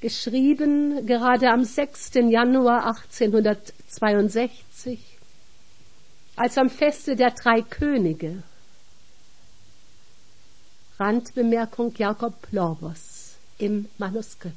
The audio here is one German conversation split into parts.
geschrieben gerade am 6. Januar 1862, als am Feste der 3 Könige. Randbemerkung Jakob Plorvos im Manuskript.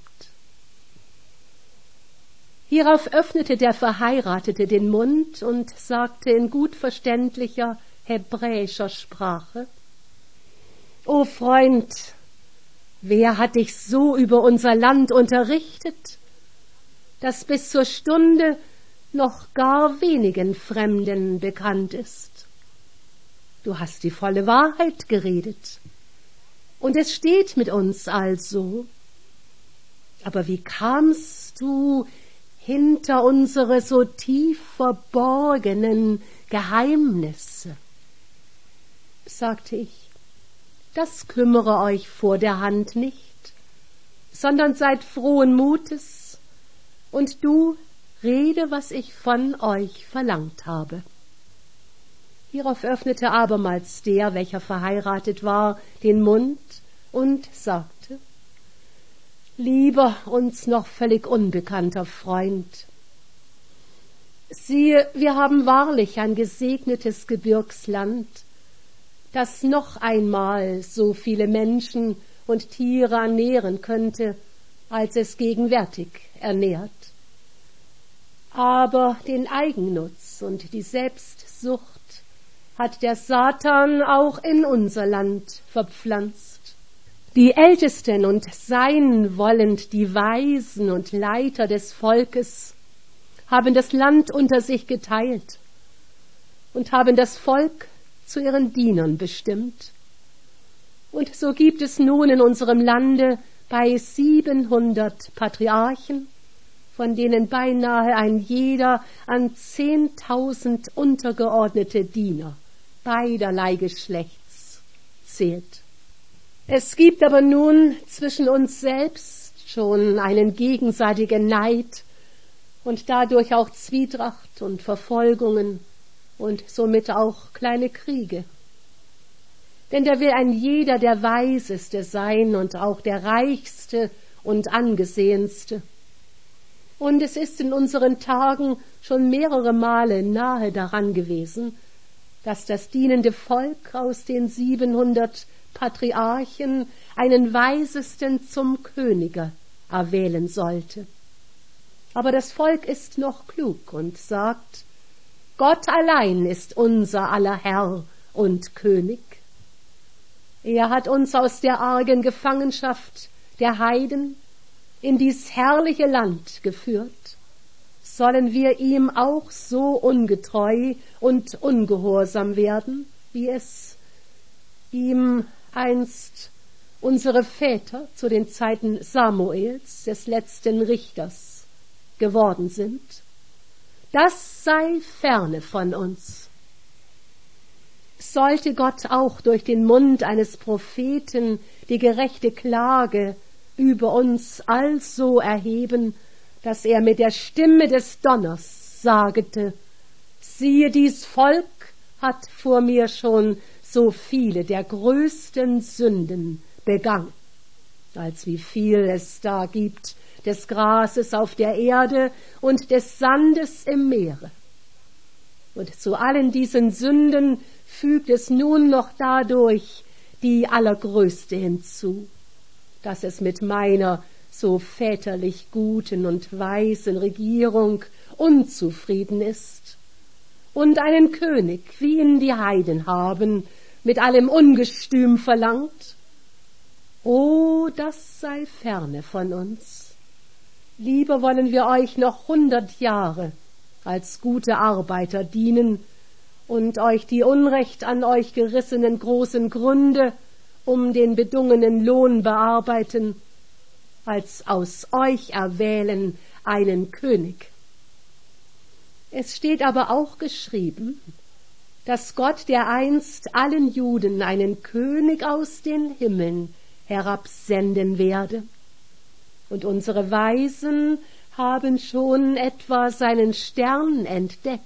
Hierauf öffnete der Verheiratete den Mund und sagte in gut verständlicher hebräischer Sprache: »O Freund, wer hat dich so über unser Land unterrichtet, dass bis zur Stunde noch gar wenigen Fremden bekannt ist? Du hast die volle Wahrheit geredet, und es steht mit uns also. Aber wie kamst du hinter unsere so tief verborgenen Geheimnisse?« Sagte ich: »Das kümmere euch vor der Hand nicht, sondern seid frohen Mutes, und du rede, was ich von euch verlangt habe.« Hierauf öffnete abermals der, welcher verheiratet war, den Mund und sagte: »Lieber uns noch völlig unbekannter Freund, siehe, wir haben wahrlich ein gesegnetes Gebirgsland, das noch einmal so viele Menschen und Tiere ernähren könnte, als es gegenwärtig ernährt. Aber den Eigennutz und die Selbstsucht hat der Satan auch in unser Land verpflanzt. Die Ältesten und sein wollend die Weisen und Leiter des Volkes haben das Land unter sich geteilt und haben das Volk zu ihren Dienern bestimmt. Und so gibt es nun in unserem Lande bei 700 Patriarchen, von denen beinahe ein jeder an 10.000 untergeordnete Diener beiderlei Geschlechts zählt. Es gibt aber nun zwischen uns selbst schon einen gegenseitigen Neid und dadurch auch Zwietracht und Verfolgungen und somit auch kleine Kriege. Denn da will ein jeder der Weiseste sein und auch der Reichste und Angesehenste. Und es ist in unseren Tagen schon mehrere Male nahe daran gewesen, dass das dienende Volk aus den 700 Patriarchen einen Weisesten zum Könige erwählen sollte. Aber das Volk ist noch klug und sagt: Gott allein ist unser aller Herr und König. Er hat uns aus der argen Gefangenschaft der Heiden in dies herrliche Land geführt. Sollen wir ihm auch so ungetreu und ungehorsam werden, wie es ihm einst unsere Väter zu den Zeiten Samuels, des letzten Richters, geworden sind? Das sei ferne von uns. Sollte Gott auch durch den Mund eines Propheten die gerechte Klage über uns also erheben, dass er mit der Stimme des Donners sagete: Siehe, dies Volk hat vor mir schon so viele der größten Sünden begangen, als wie viel es da gibt des Grases auf der Erde und des Sandes im Meere. Und zu allen diesen Sünden fügt es nun noch dadurch die allergrößte hinzu, dass es mit meiner so väterlich guten und weisen Regierung unzufrieden ist und einen König, wie ihn die Heiden haben, mit allem Ungestüm verlangt. Oh, das sei ferne von uns. Lieber wollen wir euch noch 100 Jahre als gute Arbeiter dienen und euch die Unrecht an euch gerissenen großen Gründe um den bedungenen Lohn bearbeiten, als aus euch erwählen einen König. Es steht aber auch geschrieben, dass Gott dereinst allen Juden einen König aus den Himmeln herabsenden werde. Und unsere Weisen haben schon etwa seinen Stern entdeckt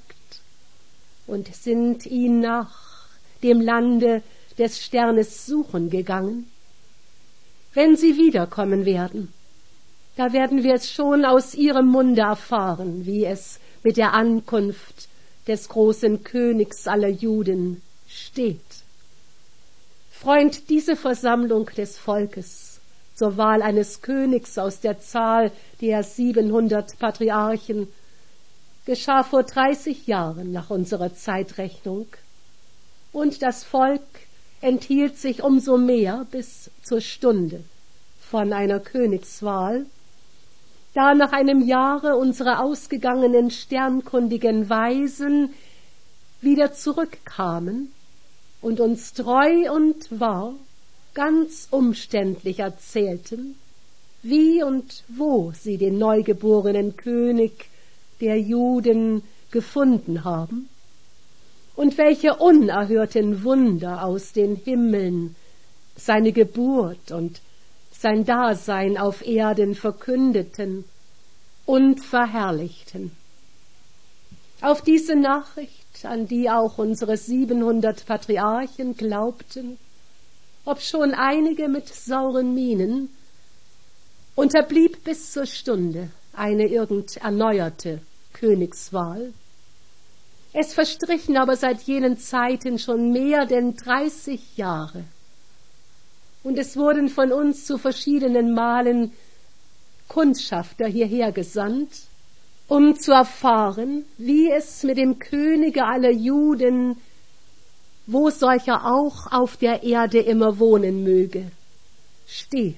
und sind ihn nach dem Lande des Sternes suchen gegangen. Wenn sie wiederkommen werden, Da werden wir es schon aus ihrem Munde erfahren, wie es mit der Ankunft des großen Königs aller Juden steht. Freund, diese Versammlung des Volkes zur Wahl eines Königs aus der Zahl der 700 Patriarchen geschah vor 30 Jahren nach unserer Zeitrechnung, und das Volk enthielt sich umso mehr bis zur Stunde von einer Königswahl, da nach einem Jahre unsere ausgegangenen sternkundigen Weisen wieder zurückkamen und uns treu und wahr ganz umständlich erzählten, wie und wo sie den neugeborenen König der Juden gefunden haben und welche unerhörten Wunder aus den Himmeln seine Geburt und sein Dasein auf Erden verkündeten und verherrlichten. Auf diese Nachricht, an die auch unsere 700 Patriarchen glaubten, obschon einige mit sauren Mienen, unterblieb bis zur Stunde eine irgend erneuerte Königswahl. Es verstrichen aber seit jenen Zeiten schon mehr denn 30 Jahre. Und es wurden von uns zu verschiedenen Malen Kundschafter hierher gesandt, um zu erfahren, wie es mit dem Könige aller Juden, wo solcher auch auf der Erde immer wohnen möge, stehe.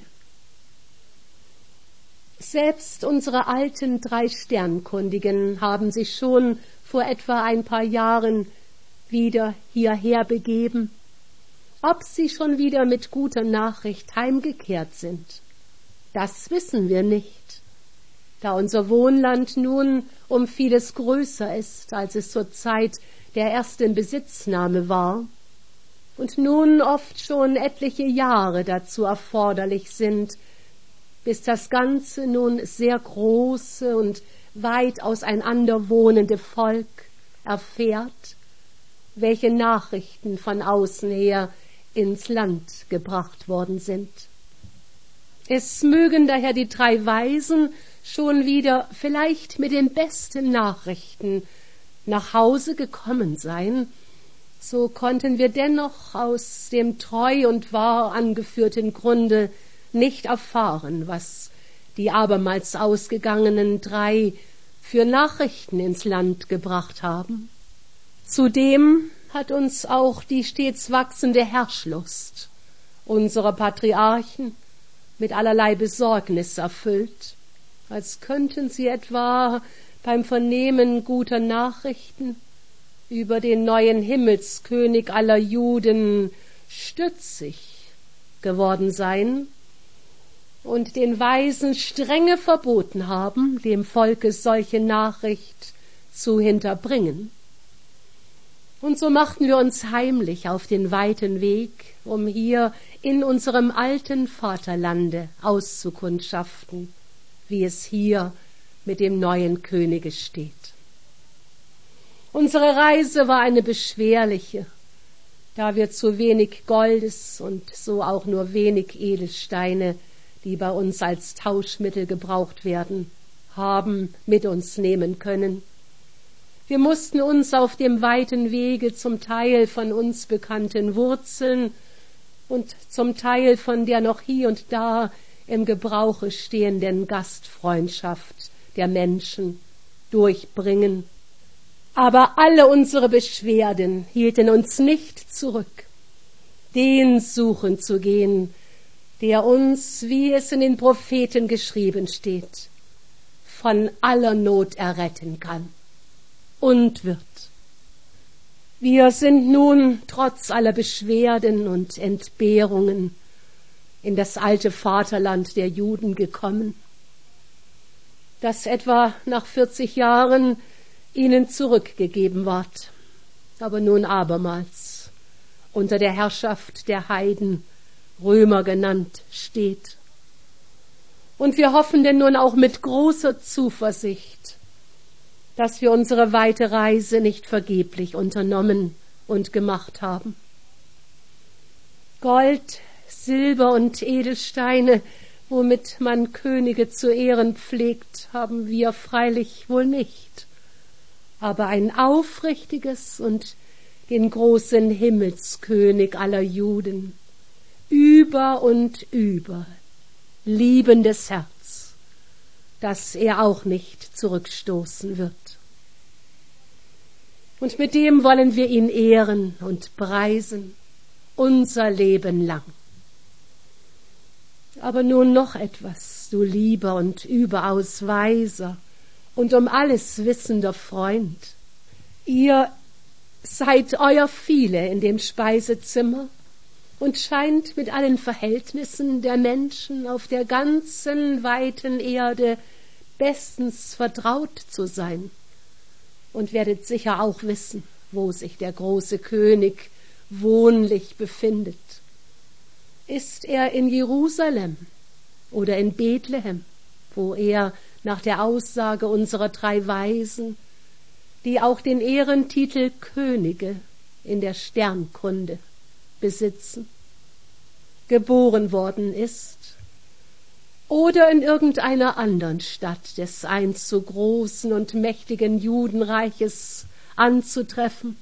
Selbst unsere alten 3 Sternkundigen haben sich schon vor etwa ein paar Jahren wieder hierher begeben. Ob sie schon wieder mit guter Nachricht heimgekehrt sind, das wissen wir nicht, da unser Wohnland nun um vieles größer ist, als es zur Zeit der ersten Besitznahme war, und nun oft schon etliche Jahre dazu erforderlich sind, bis das ganze nun sehr große und weit auseinander wohnende Volk erfährt, welche Nachrichten von außen her ins Land gebracht worden sind. Es mögen daher die 3 Weisen schon wieder vielleicht mit den besten Nachrichten nach Hause gekommen sein, so konnten wir dennoch aus dem treu und wahr angeführten Grunde nicht erfahren, was die abermals ausgegangenen 3 für Nachrichten ins Land gebracht haben. Zudem hat uns auch die stets wachsende Herrschlust unserer Patriarchen mit allerlei Besorgnis erfüllt, als könnten sie etwa beim Vernehmen guter Nachrichten über den neuen Himmelskönig aller Juden stützig geworden sein und den Weisen strenge verboten haben, dem Volke solche Nachricht zu hinterbringen. Und so machten wir uns heimlich auf den weiten Weg, um hier in unserem alten Vaterlande auszukundschaften, wie es hier mit dem neuen Könige steht. Unsere Reise war eine beschwerliche, da wir zu wenig Goldes und so auch nur wenig Edelsteine, die bei uns als Tauschmittel gebraucht werden, haben mit uns nehmen können. Wir mussten uns auf dem weiten Wege zum Teil von uns bekannten Wurzeln und zum Teil von der noch hier und da im Gebrauche stehenden Gastfreundschaft der Menschen durchbringen. Aber alle unsere Beschwerden hielten uns nicht zurück, den suchen zu gehen, der uns, wie es in den Propheten geschrieben steht, von aller Not erretten kann und wird. Wir sind nun trotz aller Beschwerden und Entbehrungen in das alte Vaterland der Juden gekommen, das etwa nach 40 Jahren ihnen zurückgegeben ward, aber nun abermals unter der Herrschaft der Heiden, Römer genannt, steht. Und wir hoffen denn nun auch mit großer Zuversicht, dass wir unsere weite Reise nicht vergeblich unternommen und gemacht haben. Gold, Silber und Edelsteine womit man Könige zu ehren pflegt, haben wir freilich wohl nicht, aber ein aufrichtiges und den großen Himmelskönig aller Juden, über und über liebendes Herz, das er auch nicht zurückstoßen wird. Und mit dem wollen wir ihn ehren und preisen, unser Leben lang. Aber nun noch etwas, du lieber und überaus weiser und um alles wissender Freund. Ihr seid euer viele in dem Speisezimmer und scheint mit allen Verhältnissen der Menschen auf der ganzen weiten Erde bestens vertraut zu sein und werdet sicher auch wissen, wo sich der große König wohnlich befindet. Ist er in Jerusalem oder in Bethlehem, wo er nach der Aussage unserer 3 Weisen, die auch den Ehrentitel Könige in der Sternkunde besitzen, geboren worden ist, oder in irgendeiner anderen Stadt des einst so großen und mächtigen Judenreiches anzutreffen?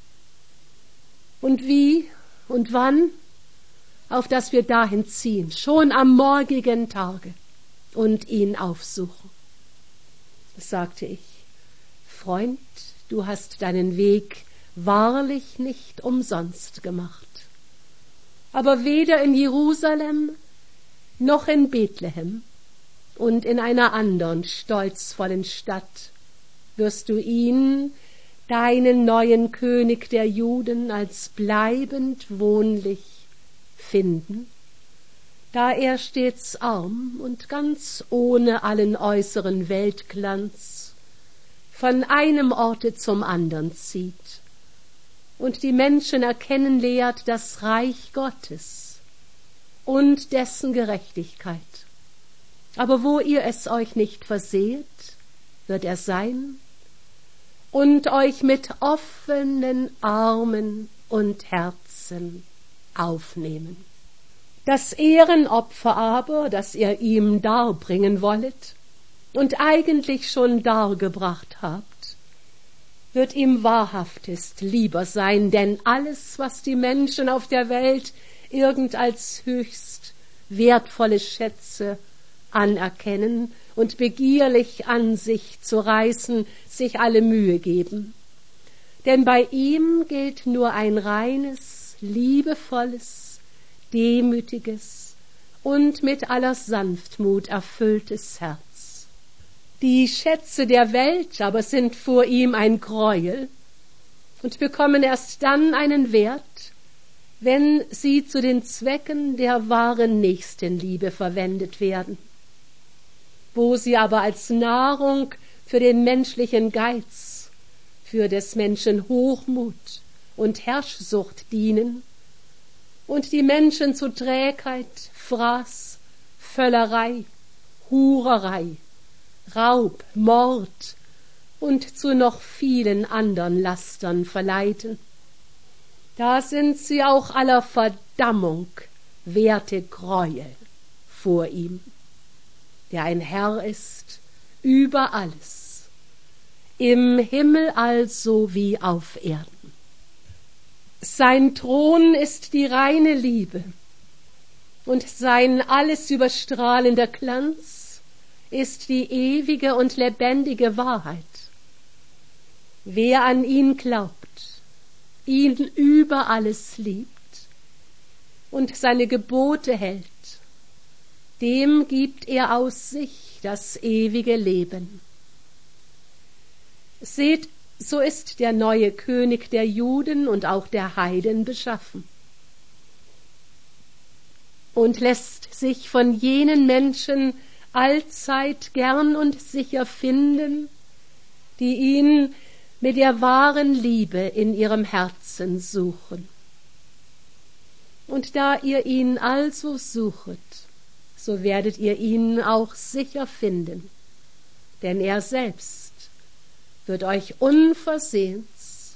Und wie und wann? Auf dass wir dahin ziehen, schon am morgigen Tage, und ihn aufsuchen. Sagte ich, Freund, du hast deinen Weg wahrlich nicht umsonst gemacht. Aber weder in Jerusalem noch in Bethlehem und in einer anderen stolzvollen Stadt wirst du ihn, deinen neuen König der Juden, als bleibend wohnlich finden, da er stets arm und ganz ohne allen äußeren Weltglanz von einem Orte zum andern zieht und die Menschen erkennen lehrt das Reich Gottes und dessen Gerechtigkeit. Aber wo ihr es euch nicht verseht, wird er sein und euch mit offenen Armen und Herzen aufnehmen. Das Ehrenopfer aber, das ihr ihm darbringen wollet und eigentlich schon dargebracht habt, wird ihm wahrhaftest lieber sein, denn alles, was die Menschen auf der Welt irgend als höchst wertvolle Schätze anerkennen und begierlich an sich zu reißen, sich alle Mühe geben. Denn bei ihm gilt nur ein reines, liebevolles, demütiges und mit aller Sanftmut erfülltes Herz. Die Schätze der Welt aber sind vor ihm ein Gräuel und bekommen erst dann einen Wert, wenn sie zu den Zwecken der wahren Nächstenliebe verwendet werden. Wo sie aber als Nahrung für den menschlichen Geiz, für des Menschen Hochmut und Herrschsucht dienen und die Menschen zu Trägheit, Fraß, Völlerei, Hurerei, Raub, Mord und zu noch vielen andern Lastern verleiten, da sind sie auch aller Verdammung werte Gräuel vor ihm, der ein Herr ist über alles, im Himmel also wie auf Erden. Sein Thron ist die reine Liebe und sein alles überstrahlender Glanz ist die ewige und lebendige Wahrheit. Wer an ihn glaubt, ihn über alles liebt und seine Gebote hält, dem gibt er aus sich das ewige Leben. Seht, so ist der neue König der Juden und auch der Heiden beschaffen und lässt sich von jenen Menschen allzeit gern und sicher finden, die ihn mit der wahren Liebe in ihrem Herzen suchen. Und da ihr ihn also suchet, so werdet ihr ihn auch sicher finden, denn er selbst wird euch unversehens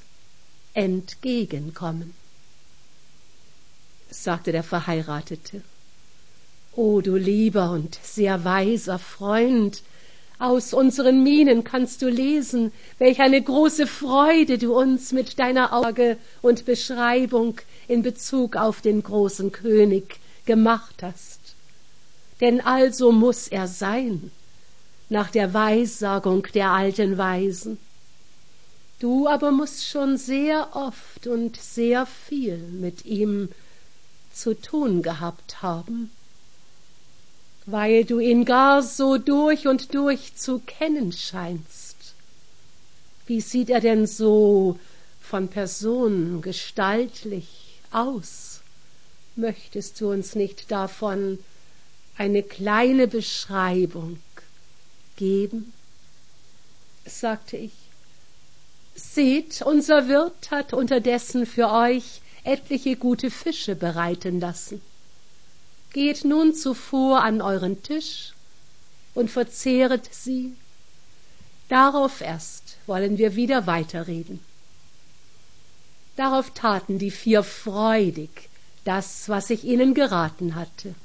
entgegenkommen, sagte der Verheiratete O du lieber und sehr weiser Freund, aus unseren Mienen kannst du lesen, welch eine große Freude du uns mit deiner Auge und Beschreibung in Bezug auf den großen König gemacht hast. Denn also muß er sein, nach der Weissagung der alten Weisen. Du aber mußt schon sehr oft und sehr viel mit ihm zu tun gehabt haben, weil du ihn gar so durch und durch zu kennen scheinst. Wie sieht er denn so von Person gestaltlich aus? Möchtest du uns nicht davon eine kleine Beschreibung geben? Sagte ich. Seht, unser Wirt hat unterdessen für euch etliche gute Fische bereiten lassen. Geht nun zuvor an euren Tisch und verzehret sie. Darauf erst wollen wir wieder weiterreden. Darauf taten die 4 freudig das, was ich ihnen geraten hatte.